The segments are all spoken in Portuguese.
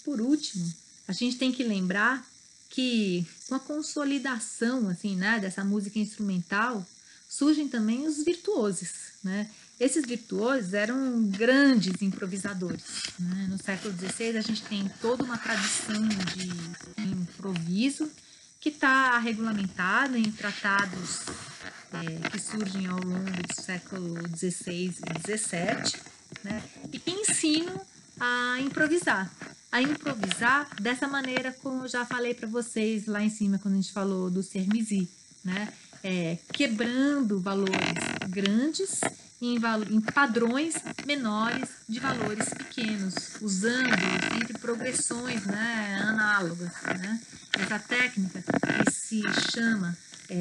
por último, a gente tem que lembrar que com a consolidação assim, né, dessa música instrumental, surgem também os virtuosos, né? Esses virtuosos eram grandes improvisadores, né? No século XVI a gente tem toda uma tradição de improviso que está regulamentada em tratados que surgem ao longo do século XVI e XVII, né? E que ensinam a improvisar dessa maneira como eu já falei para vocês lá em cima quando a gente falou do Sermisi, né? Quebrando valores grandes em padrões menores de valores pequenos, usando sempre progressões, né, análogas, né? Essa técnica que se chama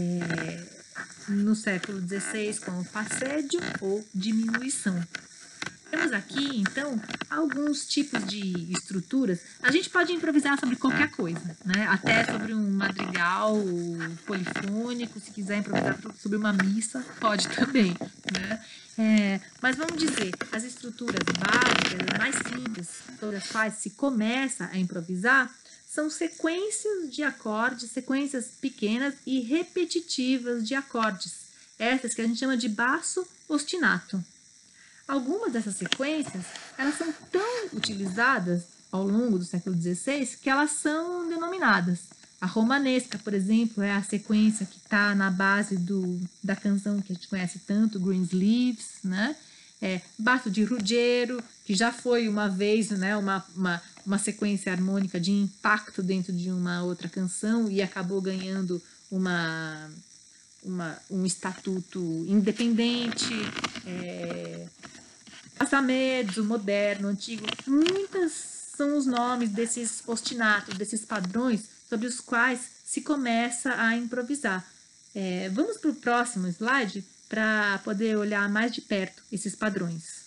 no século XVI como passédio ou diminuição. Temos aqui, então, alguns tipos de estruturas. A gente pode improvisar sobre qualquer coisa, né? Até sobre um madrigal polifônico, se quiser improvisar sobre uma missa, pode também, né? Mas vamos dizer, as estruturas básicas, as mais simples, sobre as quais se começa a improvisar, são sequências de acordes, sequências pequenas e repetitivas de acordes. Essas que a gente chama de basso ostinato. Algumas dessas sequências, elas são tão utilizadas ao longo do século XVI que elas são denominadas. A romanesca, por exemplo, é a sequência que está na base da canção que a gente conhece tanto, Greensleeves, né? Basso di Ruggiero, que já foi uma vez, né, uma sequência harmônica de impacto dentro de uma outra canção e acabou ganhando um estatuto independente, passamezzo, moderno, antigo, muitas são os nomes desses ostinatos, desses padrões sobre os quais se começa a improvisar. Vamos para o próximo slide para poder olhar mais de perto esses padrões.